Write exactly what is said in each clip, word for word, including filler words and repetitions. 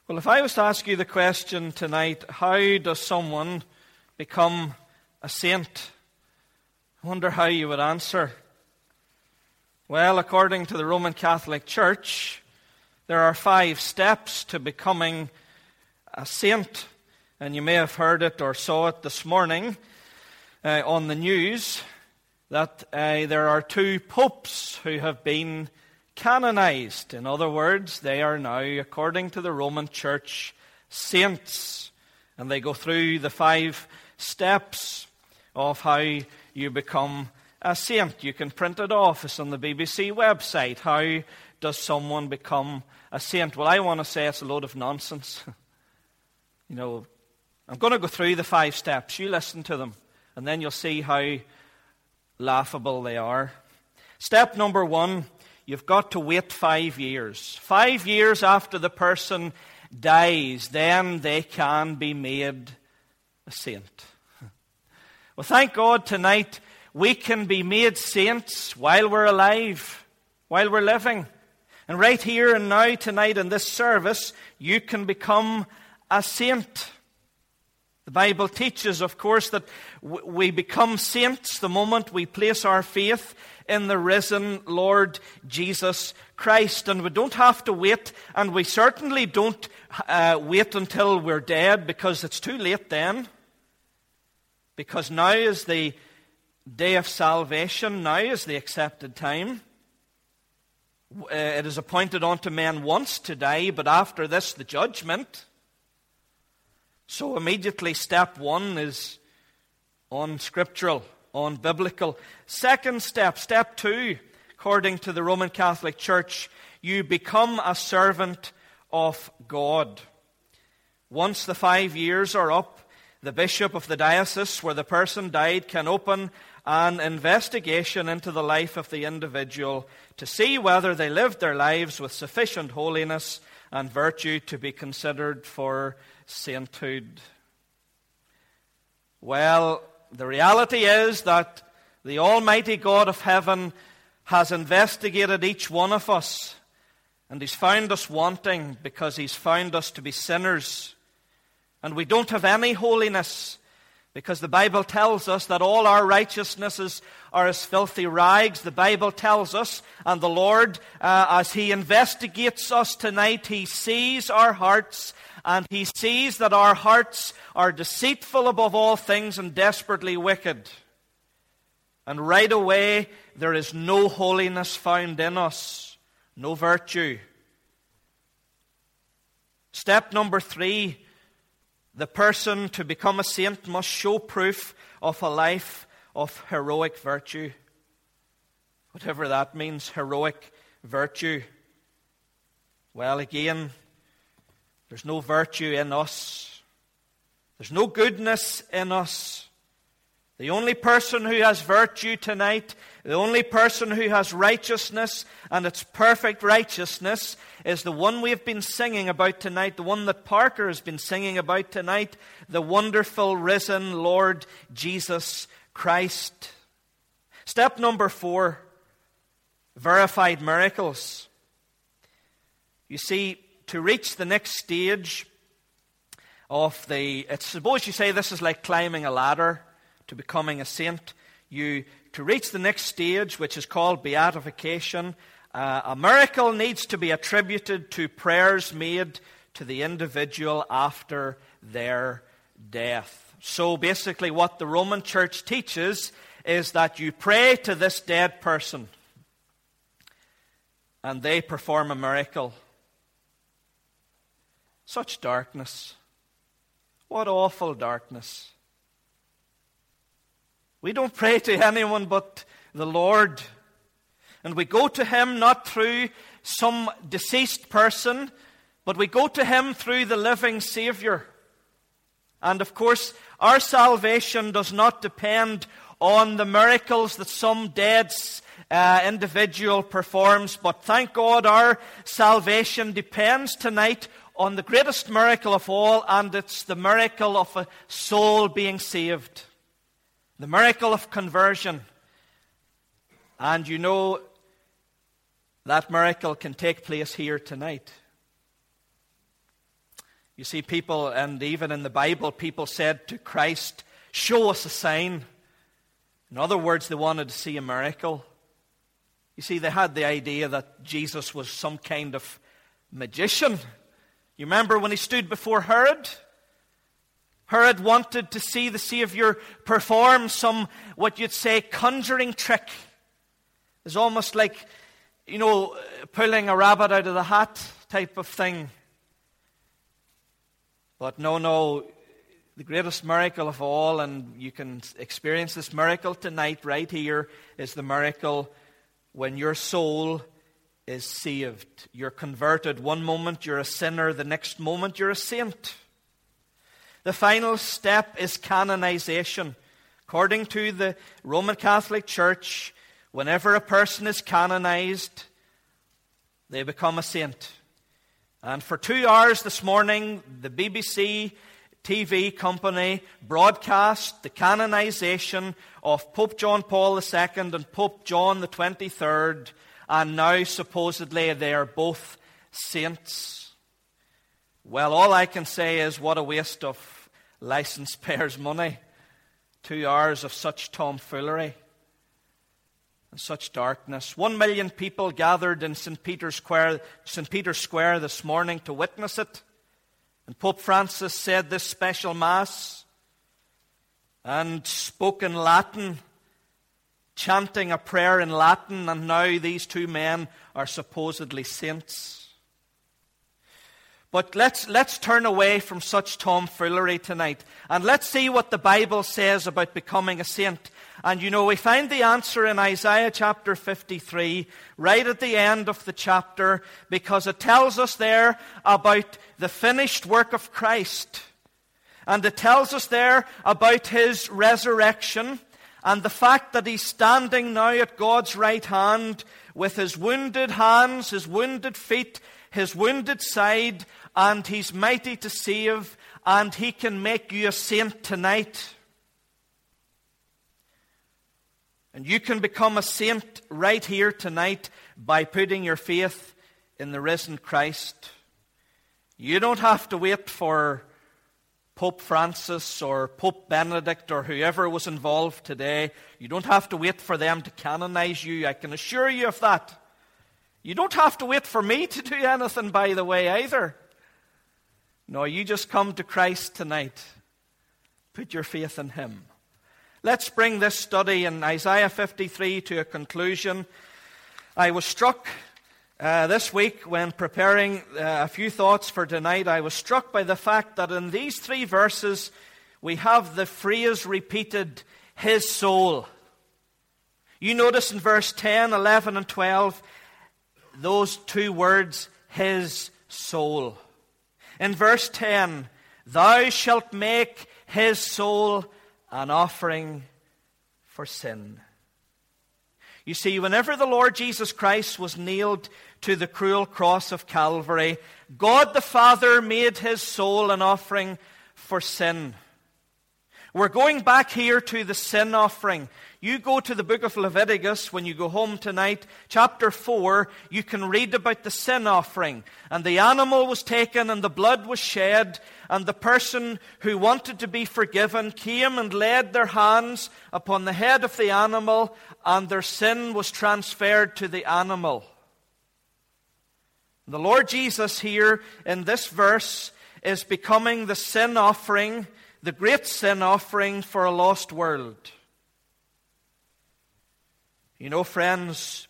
Well, if I was to ask you the question tonight, how does someone become a saint? I wonder how you would answer. Well, according to the Roman Catholic Church, there are five steps to becoming a saint. And you may have heard it or saw it this morning uh, on the news that uh, there are two popes who have been canonized. In other words, they are now, according to the Roman Church, saints. And they go through the five steps of how you become a saint. You can print it off. It's on the B B C website. How does someone become a saint? Well, I want to say it's a load of nonsense. You know, I'm going to go through the five steps. You listen to them, and then you'll see how laughable they are. Step number one, you've got to wait five years. Five years after the person dies, then they can be made a saint. Well, thank God tonight we can be made saints while we're alive, while we're living. And right here and now tonight in this service, you can become a saint. The Bible teaches, of course, that we become saints the moment we place our faith in the risen Lord Jesus Christ. And we don't have to wait, and we certainly don't uh, wait until we're dead, because it's too late then. Because now is the day of salvation, now is the accepted time. Uh, it is appointed unto men once to die, but after this the judgment. So immediately step one is unscriptural, unbiblical. Second step, step two, according to the Roman Catholic Church, you become a servant of God. Once the five years are up, the bishop of the diocese where the person died can open an investigation into the life of the individual to see whether they lived their lives with sufficient holiness and virtue to be considered for sainthood. Well, the reality is that the Almighty God of heaven has investigated each one of us, and He's found us wanting because He's found us to be sinners. And we don't have any holiness, because the Bible tells us that all our righteousnesses are as filthy rags. The Bible tells us, and the Lord, uh, as He investigates us tonight, He sees our hearts, and He sees that our hearts are deceitful above all things and desperately wicked. And right away, there is no holiness found in us, no virtue. Step number three, the person to become a saint must show proof of a life of heroic virtue. Whatever that means, heroic virtue. Well, again, there's no virtue in us. There's no goodness in us. The only person who has virtue tonight, the only person who has righteousness, and it's perfect righteousness, is the one we've been singing about tonight, the one that Parker has been singing about tonight, the wonderful risen Lord Jesus Christ. Step number four, verified miracles. You see, to reach the next stage of the, it's, suppose you say this is like climbing a ladder to becoming a saint. You, to reach the next stage, which is called beatification, uh, a miracle needs to be attributed to prayers made to the individual after their death. So basically what the Roman Church teaches is that you pray to this dead person and they perform a miracle. Such darkness. What awful darkness. We don't pray to anyone but the Lord. And we go to Him not through some deceased person, but we go to Him through the living Savior. And of course, our salvation does not depend on the miracles that some dead uh, individual performs, but thank God our salvation depends tonight on the greatest miracle of all, and it's the miracle of a soul being saved. The miracle of conversion. And you know, that miracle can take place here tonight. You see, people, and even in the Bible, people said to Christ, "Show us a sign." In other words, they wanted to see a miracle. You see, they had the idea that Jesus was some kind of magician. You remember when he stood before Herod? Herod wanted to see the Savior perform some, what you'd say, conjuring trick. It's almost like, you know, pulling a rabbit out of the hat type of thing. But no, no, the greatest miracle of all, and you can experience this miracle tonight right here, is the miracle when your soul is saved. You're converted. One moment you're a sinner, the next moment you're a saint. The final step is canonization. According to the Roman Catholic Church, whenever a person is canonized, they become a saint. And for two hours this morning, the B B C T V company broadcast the canonization of Pope John Paul the Second and Pope John the twenty-third, and now supposedly they are both saints. Well, all I can say is what a waste of license payers' money. Two hours of such tomfoolery and such darkness. One million people gathered in Saint Peter's Square, Saint Peter's Square this morning to witness it. And Pope Francis said this special Mass and spoke in Latin, chanting a prayer in Latin, and now these two men are supposedly saints. But let's, let's turn away from such tomfoolery tonight, and let's see what the Bible says about becoming a saint. And you know, we find the answer in Isaiah chapter fifty-three, right at the end of the chapter, because it tells us there about the finished work of Christ. And it tells us there about His resurrection, and the fact that He's standing now at God's right hand with His wounded hands, His wounded feet, His wounded side, and He's mighty to save, and He can make you a saint tonight. And you can become a saint right here tonight by putting your faith in the risen Christ. You don't have to wait for Pope Francis or Pope Benedict or whoever was involved today. You don't have to wait for them to canonize you. I can assure you of that. You don't have to wait for me to do anything, by the way, either. No, you just come to Christ tonight. Put your faith in Him. Let's bring this study in Isaiah fifty-three to a conclusion. I was struck uh, this week when preparing uh, a few thoughts for tonight. I was struck by the fact that in these three verses we have the phrase repeated, His soul. You notice in verse ten, eleven, and twelve, those two words, His soul. In verse ten, Thou shalt make His soul an offering for sin. You see, whenever the Lord Jesus Christ was nailed to the cruel cross of Calvary, God the Father made His soul an offering for sin. We're going back here to the sin offering. You go to the book of Leviticus when you go home tonight, chapter four, you can read about the sin offering. And the animal was taken and the blood was shed, and the person who wanted to be forgiven came and laid their hands upon the head of the animal, and their sin was transferred to the animal. The Lord Jesus here in this verse is becoming the sin offering, the great sin offering for a lost world. You know, friends,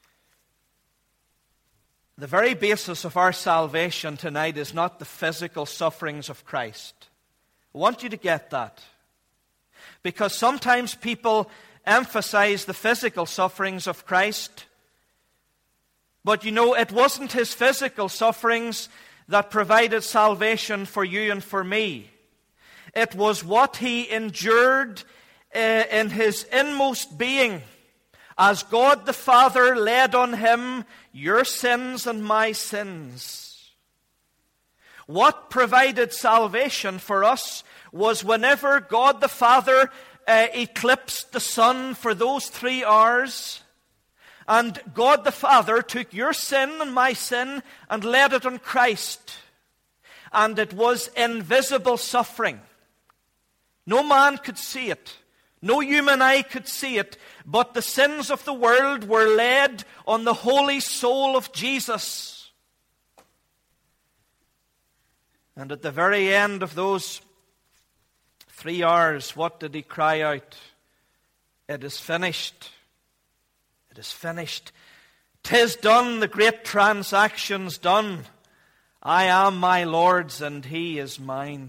the very basis of our salvation tonight is not the physical sufferings of Christ. I want you to get that. Because sometimes people emphasize the physical sufferings of Christ. But you know, it wasn't His physical sufferings that provided salvation for you and for me. It was what He endured uh, in His inmost being, as God the Father laid on Him your sins and my sins. What provided salvation for us was whenever God the Father uh, eclipsed the sun for those three hours, and God the Father took your sin and my sin and laid it on Christ. and it was invisible suffering. No man could see it. No human eye could see it, but the sins of the world were laid on the holy soul of Jesus. And at the very end of those three hours, what did he cry out? It is finished. It is finished. 'Tis done, the great transaction's done. I am my Lord's and he is mine.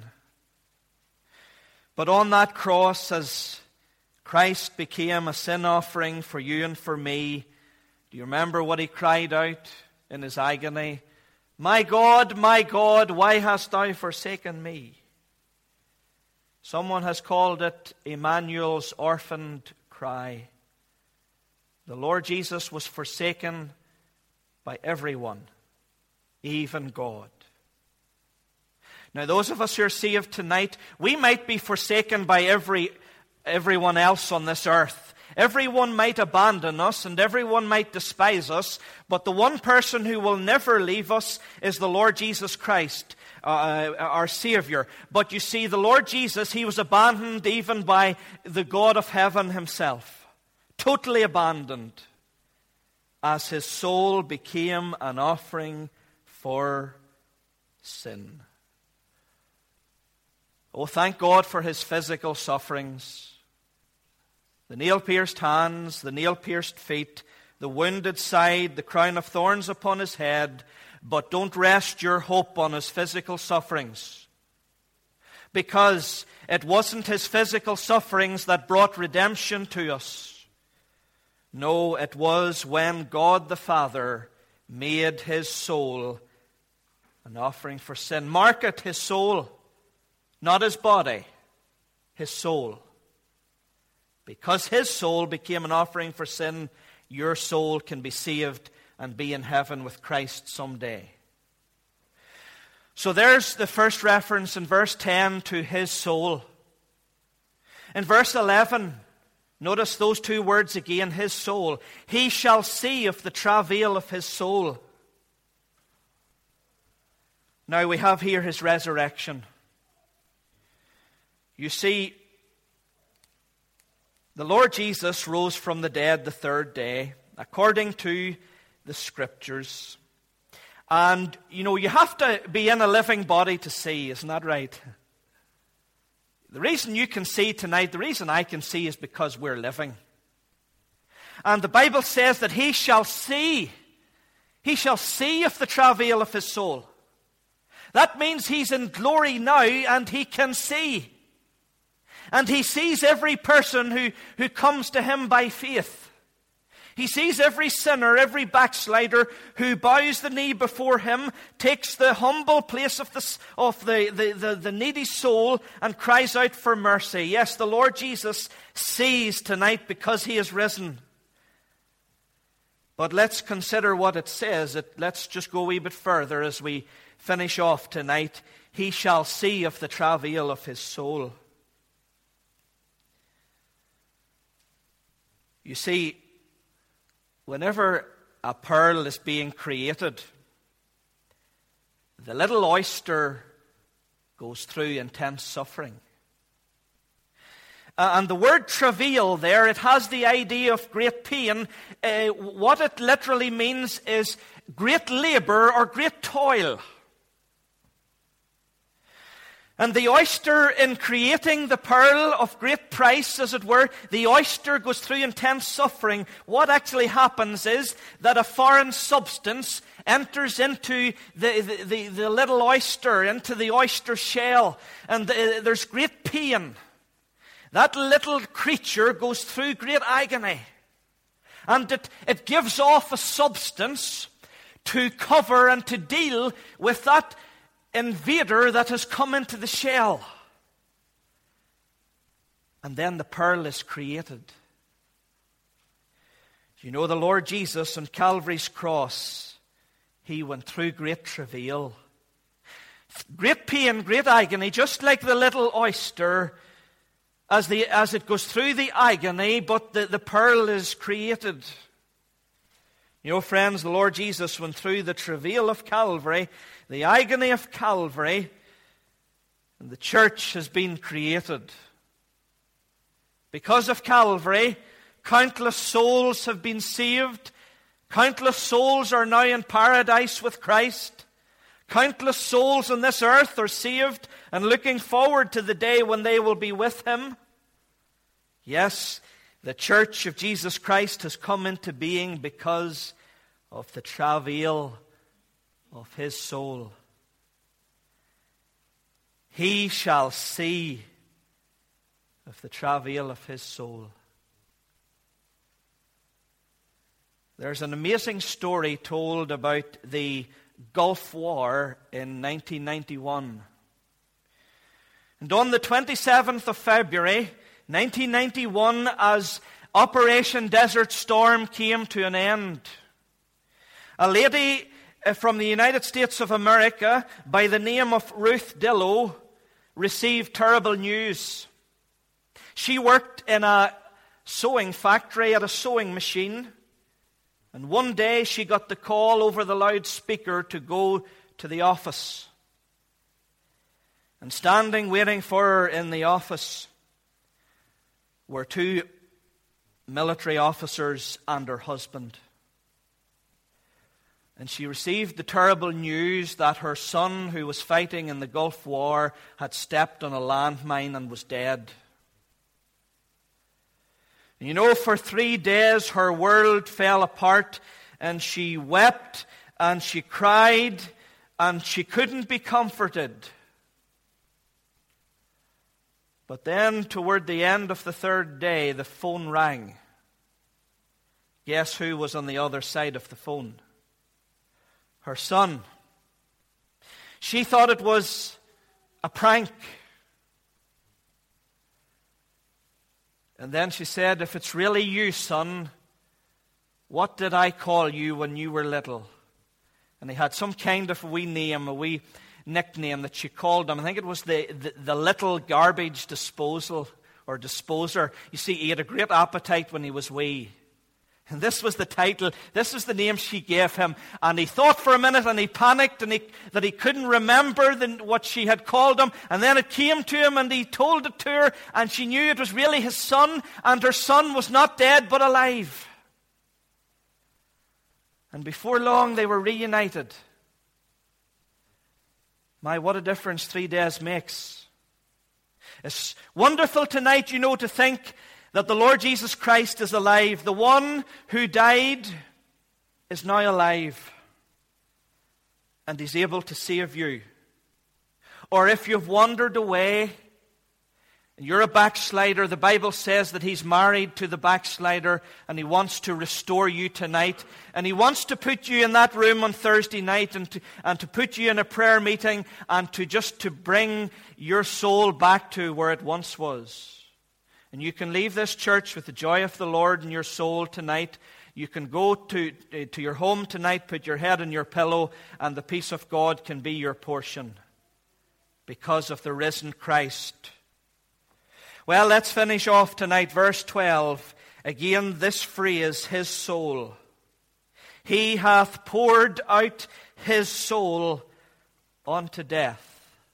But on that cross, as Christ became a sin offering for you and for me, do you remember what he cried out in his agony? My God, my God, why hast thou forsaken me? Someone has called it Emmanuel's orphaned cry. The Lord Jesus was forsaken by everyone, even God. Now, those of us who are saved tonight, we might be forsaken by every everyone else on this earth. Everyone might abandon us and everyone might despise us, but the one person who will never leave us is the Lord Jesus Christ, uh, our Savior. But you see, the Lord Jesus, he was abandoned even by the God of heaven himself. Totally abandoned, as his soul became an offering for sin. Oh, thank God for his physical sufferings. The nail-pierced hands, the nail-pierced feet, the wounded side, the crown of thorns upon his head. But don't rest your hope on his physical sufferings, because it wasn't his physical sufferings that brought redemption to us. No, it was when God the Father made his soul an offering for sin. Mark it, his soul, not his body, his soul. Because his soul became an offering for sin, your soul can be saved and be in heaven with Christ someday. So there's the first reference in verse ten to his soul. In verse eleven, notice those two words again, his soul. He shall see of the travail of his soul. Now we have here his resurrection. You see, the Lord Jesus rose from the dead the third day, according to the Scriptures. And, you know, you have to be in a living body to see, isn't that right? The reason you can see tonight, the reason I can see, is because we're living. And the Bible says that he shall see, he shall see of the travail of his soul. That means he's in glory now and he can see. And he sees every person who, who comes to him by faith. He sees every sinner, every backslider who bows the knee before him, takes the humble place of, the, of the, the, the, the needy soul and cries out for mercy. Yes, the Lord Jesus sees tonight because he is risen. But let's consider what it says. It, let's just go a wee bit further as we finish off tonight. He shall see of the travail of his soul. You see, whenever a pearl is being created, the little oyster goes through intense suffering. Uh, and the word travail there, it has the idea of great pain. Uh, what it literally means is great labor or great toil. And the oyster, in creating the pearl of great price, as it were, the oyster goes through intense suffering. What actually happens is that a foreign substance enters into the, the, the, the little oyster, into the oyster shell, and the, there's great pain. That little creature goes through great agony. And it, it gives off a substance to cover and to deal with that invader that has come into the shell. And then the pearl is created. You know, the Lord Jesus on Calvary's cross, he went through great travail, great pain, great agony, just like the little oyster as the as it goes through the agony, but the, the pearl is created. You know, friends, the Lord Jesus went through the travail of Calvary, the agony of Calvary, and the church has been created. Because of Calvary, countless souls have been saved. Countless souls are now in paradise with Christ. Countless souls on this earth are saved and looking forward to the day when they will be with Him. Yes, the church of Jesus Christ has come into being because of the travail of His soul. He shall see of the travail of His soul. There's an amazing story told about the Gulf War in nineteen ninety-one. And on the twenty-seventh of February, nineteen ninety-one, as Operation Desert Storm came to an end, a lady from the United States of America by the name of Ruth Dillow received terrible news. She worked in a sewing factory at a sewing machine. And one day she got the call over the loudspeaker to go to the office. And standing waiting for her in the office were two military officers and her husband. And she received the terrible news that her son, who was fighting in the Gulf War, had stepped on a landmine and was dead. You know, for three days her world fell apart, and she wept and she cried and she couldn't be comforted. But then, toward the end of the third day, the phone rang. Guess who was on the other side of the phone? Her son. She thought it was a prank. And then she said, "If it's really you, son, what did I call you when you were little?" And he had some kind of a wee name, a wee nickname that she called him. I think it was the, the, the little garbage disposal or disposer. You see, he had a great appetite when he was wee. And this was the title, this was the name she gave him. And he thought for a minute and he panicked and he, that he couldn't remember the, what she had called him. And then it came to him and he told it to her, and she knew it was really his son, and her son was not dead but alive. And before long they were reunited. My, what a difference three days makes. It's wonderful tonight, you know, to think that the Lord Jesus Christ is alive. The one who died is now alive. And He's able to save you. Or if you've wandered away and you're a backslider, the Bible says that He's married to the backslider and He wants to restore you tonight. And He wants to put you in that room on Thursday night and to, and to put you in a prayer meeting and to just to bring your soul back to where it once was. And you can leave this church with the joy of the Lord in your soul tonight. You can go to, to your home tonight, put your head on your pillow, and the peace of God can be your portion because of the risen Christ. Well, let's finish off tonight. Verse twelve. Again, this phrase, His soul. He hath poured out His soul unto death.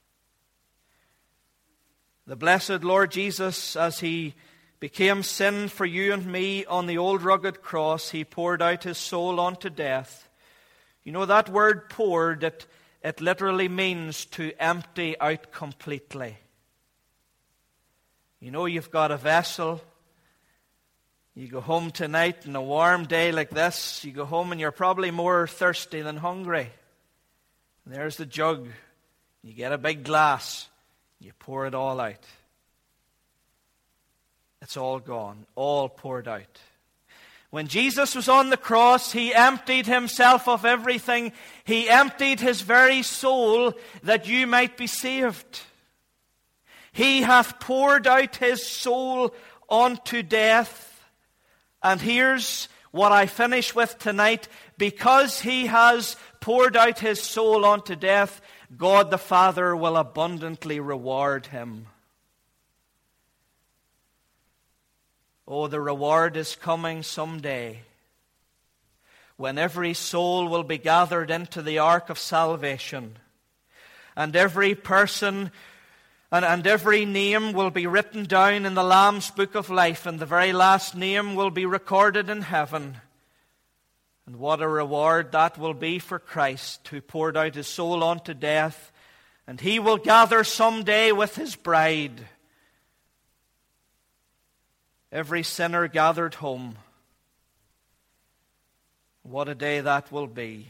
The blessed Lord Jesus, as He became sin for you and me on the old rugged cross, He poured out His soul unto death. You know, that word poured, it, it literally means to empty out completely. You know, you've got a vessel. You go home tonight on a warm day like this. You go home and you're probably more thirsty than hungry. And there's the jug. You get a big glass. You pour it all out. It's all gone, all poured out. When Jesus was on the cross, He emptied Himself of everything. He emptied His very soul that you might be saved. He hath poured out His soul unto death. And here's what I finish with tonight. Because He has poured out His soul unto death, God the Father will abundantly reward Him. Oh, the reward is coming someday. when every soul will be gathered into the ark of salvation, and every person and, and every name will be written down in the Lamb's book of life, and the very last name will be recorded in heaven. And what a reward that will be for Christ, who poured out his soul unto death, and he will gather someday with his bride every sinner gathered home. What a day that will be.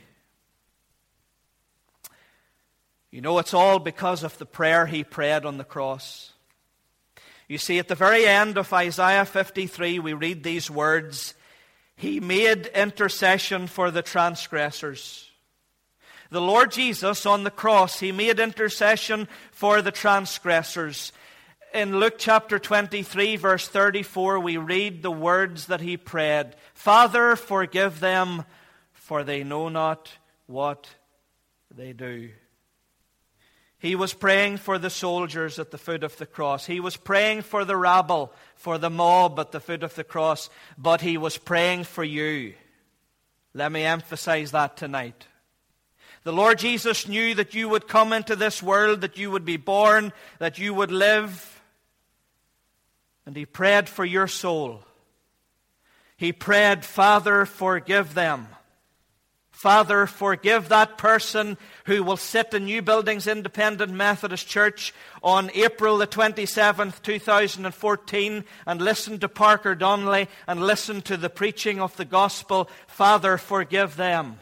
You know, it's all because of the prayer he prayed on the cross. You see, at the very end of Isaiah fifty-three, we read these words, "He made intercession for the transgressors." The Lord Jesus on the cross, he made intercession for the transgressors. In Luke chapter twenty-three, verse thirty-four, we read the words that he prayed. "Father, forgive them, for they know not what they do." He was praying for the soldiers at the foot of the cross. He was praying for the rabble, for the mob at the foot of the cross. But he was praying for you. Let me emphasize that tonight. The Lord Jesus knew that you would come into this world, that you would be born, that you would live. And he prayed for your soul. He prayed, "Father, forgive them." Father, forgive that person who will sit in New Buildings Independent Methodist Church on April the twenty-seventh, two thousand fourteen, and listen to Parker Donnelly and listen to the preaching of the gospel. Father, forgive them.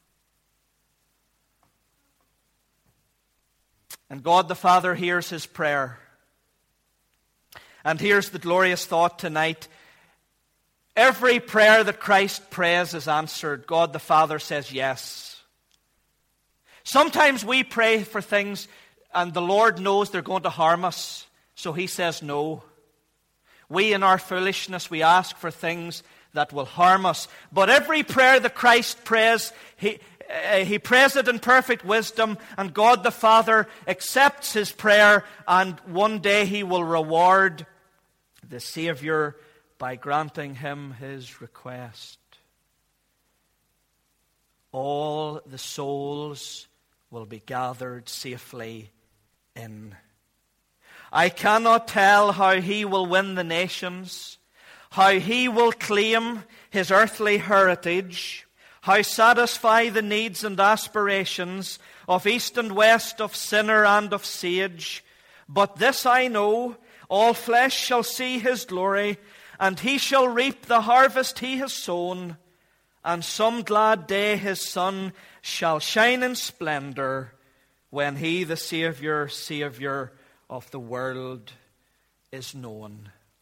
And God the Father hears his prayer. And here's the glorious thought tonight. Every prayer that Christ prays is answered. God the Father says yes. Sometimes we pray for things and the Lord knows they're going to harm us, so he says no. We in our foolishness, we ask for things that will harm us. But every prayer that Christ prays, he, uh, he prays it in perfect wisdom, and God the Father accepts his prayer, and one day he will reward the Savior by granting him his request. All the souls will be gathered safely in. I cannot tell how he will win the nations, how he will claim his earthly heritage, how satisfy the needs and aspirations of east and west, of sinner and of sage. But this I know, all flesh shall see his glory, and he shall reap the harvest he has sown, and some glad day his sun shall shine in splendor, when he, the Savior, Savior of the world, is known.